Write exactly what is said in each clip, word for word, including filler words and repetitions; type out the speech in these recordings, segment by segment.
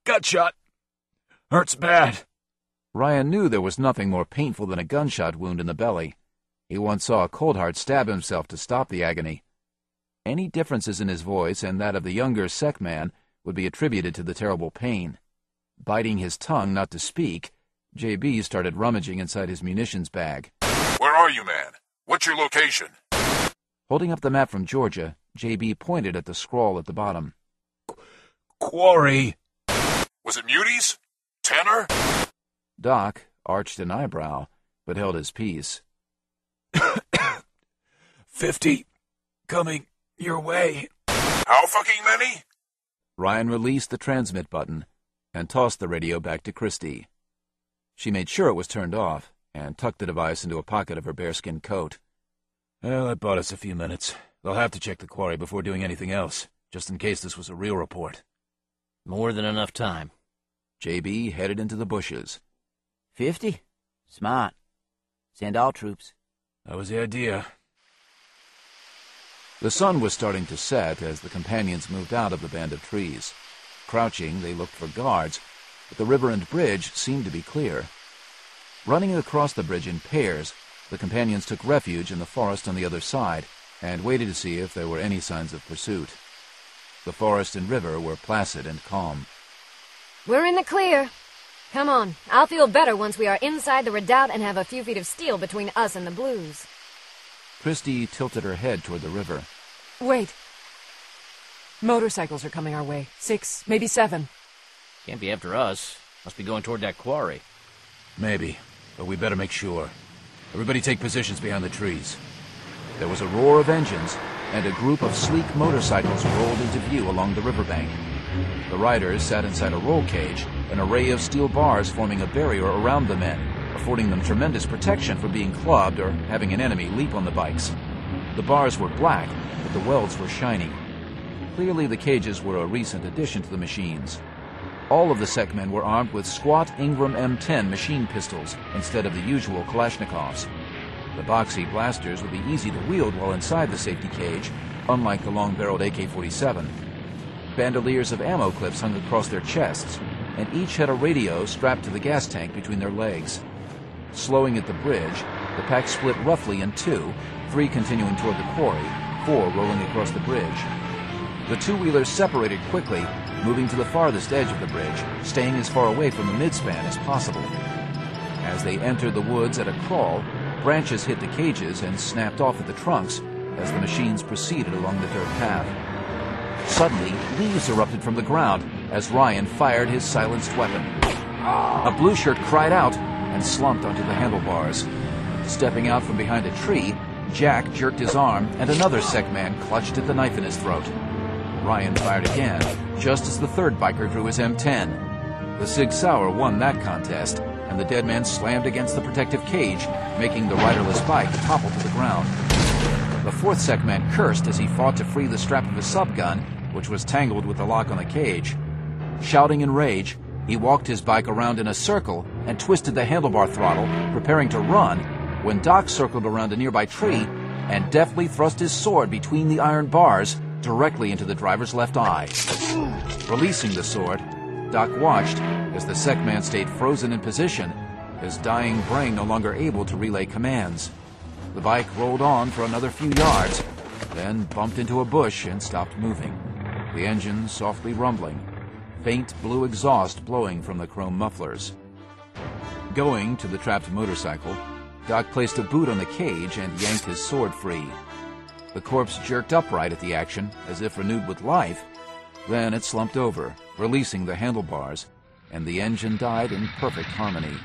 Gut shot. Hurts bad. Ryan knew there was nothing more painful than a gunshot wound in the belly. He once saw Coldheart stab himself to stop the agony. Any differences in his voice and that of the younger Sec man would be attributed to the terrible pain. Biting his tongue not to speak, J B started rummaging inside his munitions bag. Where are you, man? What's your location? Holding up the map from Georgia, J B pointed at the scrawl at the bottom. Quarry. Was it Muties? Tanner? Doc arched an eyebrow, but held his peace. Fifty. Coming your way. How fucking many? Ryan released the transmit button and tossed the radio back to Christy. She made sure it was turned off and tucked the device into a pocket of her bearskin coat. Well, that bought us a few minutes. They'll have to check the quarry before doing anything else, just in case this was a real report. More than enough time. J B headed into the bushes. Fifty? Smart. Send all troops. That was the idea. The sun was starting to set as the companions moved out of the band of trees. Crouching, they looked for guards, but the river and bridge seemed to be clear. Running across the bridge in pairs, the companions took refuge in the forest on the other side and waited to see if there were any signs of pursuit. The forest and river were placid and calm. We're in the clear. Come on, I'll feel better once we are inside the redoubt and have a few feet of steel between us and the Blues. Christy tilted her head toward the river. Wait. Motorcycles are coming our way. Six, maybe seven. Can't be after us. Must be going toward that quarry. Maybe, but we better make sure. Everybody take positions behind the trees. There was a roar of engines, and a group of sleek motorcycles rolled into view along the riverbank. The riders sat inside a roll cage, an array of steel bars forming a barrier around the men, affording them tremendous protection from being clubbed or having an enemy leap on the bikes. The bars were black, but the welds were shiny. Clearly the cages were a recent addition to the machines. All of the Sec men were armed with squat Ingram M ten machine pistols instead of the usual Kalashnikovs. The boxy blasters would be easy to wield while inside the safety cage, unlike the long-barreled A K forty-seven. Bandoliers of ammo clips hung across their chests, and each had a radio strapped to the gas tank between their legs. Slowing at the bridge, the pack split roughly in two, three continuing toward the quarry, four rolling across the bridge. The two-wheelers separated quickly, moving to the farthest edge of the bridge, staying as far away from the midspan as possible. As they entered the woods at a crawl, branches hit the cages and snapped off at the trunks as the machines proceeded along the dirt path. Suddenly, leaves erupted from the ground as Ryan fired his silenced weapon. A blue shirt cried out and slumped onto the handlebars. Stepping out from behind a tree, Jack jerked his arm and another Sec man clutched at the knife in his throat. Ryan fired again, just as the third biker drew his M ten. The Sig Sauer won that contest, and the dead man slammed against the protective cage, making the riderless bike topple to the ground. The fourth Sec man cursed as he fought to free the strap of his subgun, which was tangled with the lock on the cage. Shouting in rage, he walked his bike around in a circle and twisted the handlebar throttle, preparing to run, when Doc circled around a nearby tree and deftly thrust his sword between the iron bars directly into the driver's left eye. Releasing the sword, Doc watched as the Sec man stayed frozen in position, his dying brain no longer able to relay commands. The bike rolled on for another few yards, then bumped into a bush and stopped moving, the engine softly rumbling, faint blue exhaust blowing from the chrome mufflers. Going to the trapped motorcycle, Doc placed a boot on the cage and yanked his sword free. The corpse jerked upright at the action, as if renewed with life. Then it slumped over, releasing the handlebars, and the engine died in perfect harmony.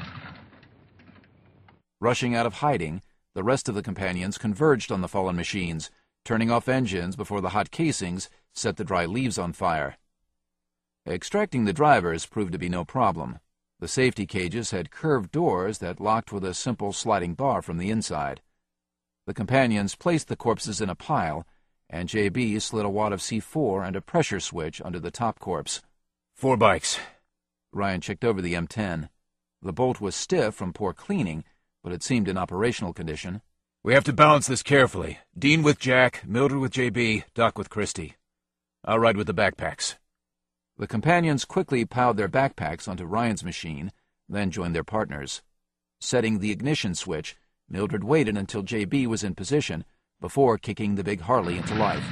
Rushing out of hiding, the rest of the companions converged on the fallen machines, turning off engines before the hot casings set the dry leaves on fire. Extracting the drivers proved to be no problem. The safety cages had curved doors that locked with a simple sliding bar from the inside. The companions placed the corpses in a pile, and J B slid a wad of C four and a pressure switch under the top corpse. Four bikes. Ryan checked over the M ten. The bolt was stiff from poor cleaning, but it seemed in operational condition. We have to balance this carefully. Dean with Jack, Mildred with J B, Doc with Christy. I'll ride with the backpacks. The companions quickly piled their backpacks onto Ryan's machine, then joined their partners. Setting the ignition switch, Mildred waited until J B was in position before kicking the big Harley into life.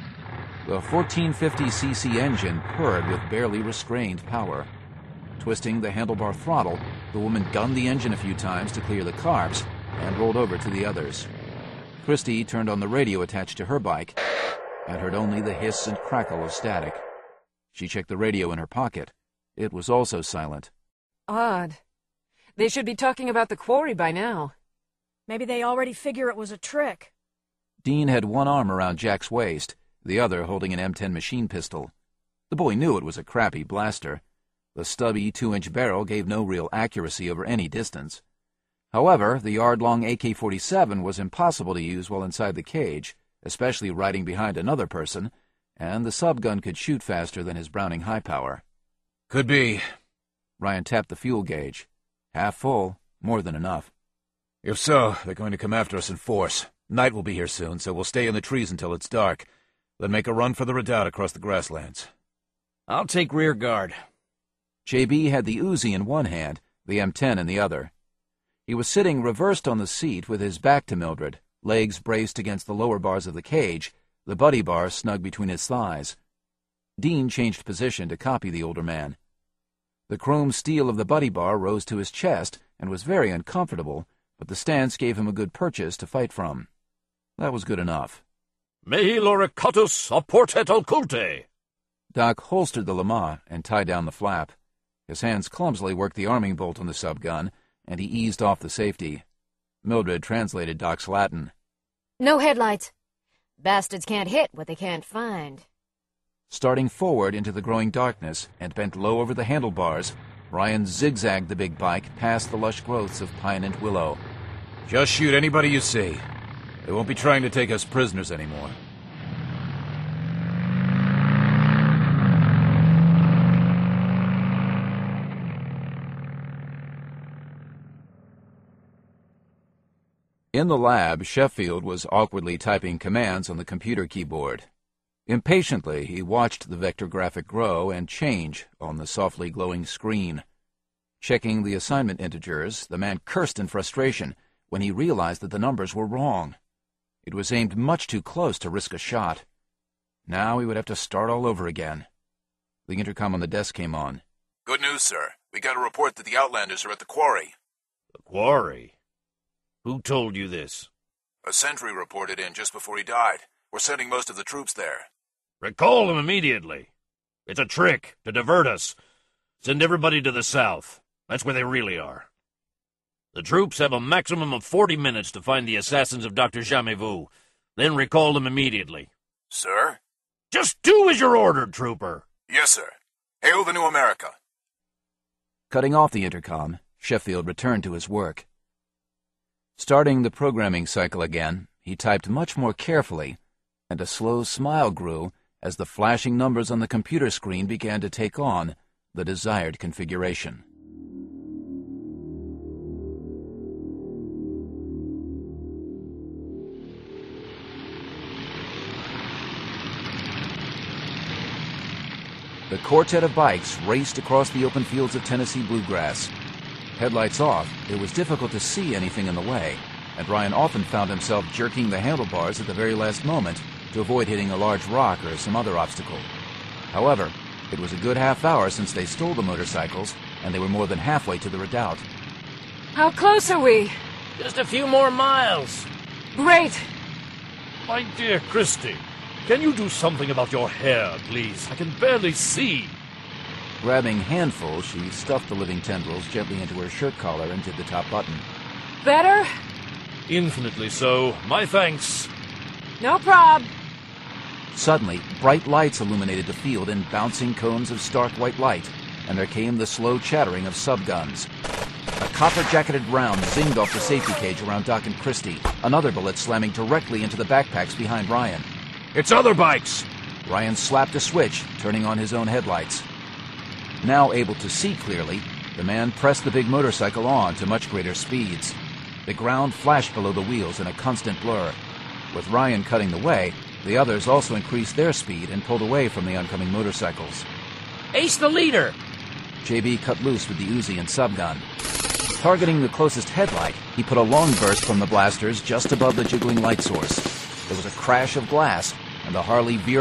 The fourteen fifty c c engine purred with barely restrained power. Twisting the handlebar throttle, the woman gunned the engine a few times to clear the carbs and rolled over to the others. Christy turned on the radio attached to her bike and heard only the hiss and crackle of static. She checked the radio in her pocket. It was also silent. Odd. They should be talking about the quarry by now. Maybe they already figure it was a trick. Dean had one arm around Jack's waist, the other holding an M ten machine pistol. The boy knew it was a crappy blaster. The stubby two-inch barrel gave no real accuracy over any distance. However, the yard-long A K forty-seven was impossible to use while inside the cage, especially riding behind another person, and the subgun could shoot faster than his Browning high-power. Could be. Ryan tapped the fuel gauge. Half full, more than enough. If so, they're going to come after us in force. Night will be here soon, so we'll stay in the trees until it's dark, then make a run for the redoubt across the grasslands. I'll take rear guard. J B had the Uzi in one hand, the M ten in the other. He was sitting reversed on the seat with his back to Mildred, legs braced against the lower bars of the cage, the buddy bar snug between his thighs. Dean changed position to copy the older man. The chrome steel of the buddy bar rose to his chest and was very uncomfortable, but the stance gave him a good purchase to fight from. That was good enough. Mehi loricatus apportet al culte. Doc holstered the Lama and tied down the flap. His hands clumsily worked the arming bolt on the subgun, and he eased off the safety. Mildred translated Doc's Latin. No headlights. Bastards can't hit what they can't find. Starting forward into the growing darkness and bent low over the handlebars, Ryan zigzagged the big bike past the lush growths of pine and willow. Just shoot anybody you see. They won't be trying to take us prisoners anymore. In the lab, Sheffield was awkwardly typing commands on the computer keyboard. Impatiently, he watched the vector graphic grow and change on the softly glowing screen. Checking the assignment integers, the man cursed in frustration when he realized that the numbers were wrong. It was aimed much too close to risk a shot. Now he would have to start all over again. The intercom on the desk came on. Good news, sir. We got a report that the Outlanders are at the quarry. The quarry? Who told you this? A sentry reported in just before he died. We're sending most of the troops there. Recall them immediately. It's a trick to divert us. Send everybody to the south. That's where they really are. The troops have a maximum of forty minutes to find the assassins of Doctor Jamais-Vu. Then recall them immediately. Sir? Just do as you're ordered, trooper. Yes, sir. Hail the New America. Cutting off the intercom, Sheffield returned to his work. Starting the programming cycle again, he typed much more carefully, and a slow smile grew as the flashing numbers on the computer screen began to take on the desired configuration. The quartet of bikes raced across the open fields of Tennessee bluegrass. Headlights off, it was difficult to see anything in the way, and Ryan often found himself jerking the handlebars at the very last moment to avoid hitting a large rock or some other obstacle. However, it was a good half hour since they stole the motorcycles, and they were more than halfway to the redoubt. How close are we? Just a few more miles. Great. My dear Christy, can you do something about your hair, please? I can barely see. Grabbing handfuls, she stuffed the living tendrils gently into her shirt collar and did the top button. Better? Infinitely so. My thanks. No prob. Suddenly, bright lights illuminated the field in bouncing cones of stark white light, and there came the slow chattering of subguns. A copper-jacketed round zinged off the safety cage around Doc and Christy, another bullet slamming directly into the backpacks behind Ryan. It's other bikes! Ryan slapped a switch, turning on his own headlights. Now able to see clearly, the man pressed the big motorcycle on to much greater speeds. The ground flashed below the wheels in a constant blur. With Ryan cutting the way, the others also increased their speed and pulled away from the oncoming motorcycles. Ace the leader! J B cut loose with the Uzi and subgun. Targeting the closest headlight, he put a long burst from the blasters just above the jiggling light source. There was a crash of glass, and the Harley veered